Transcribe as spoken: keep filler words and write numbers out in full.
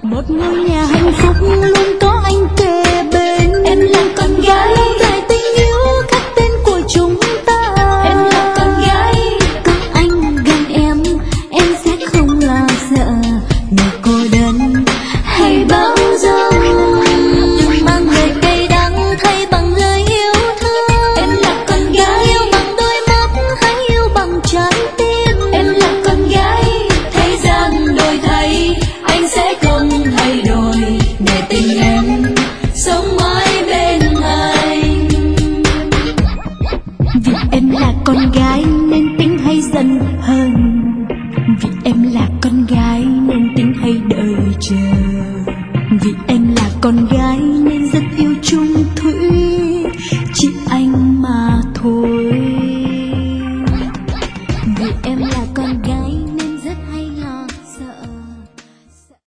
một ngôi nhà hạnh phúc luôn có anh kề bên. Em là con gái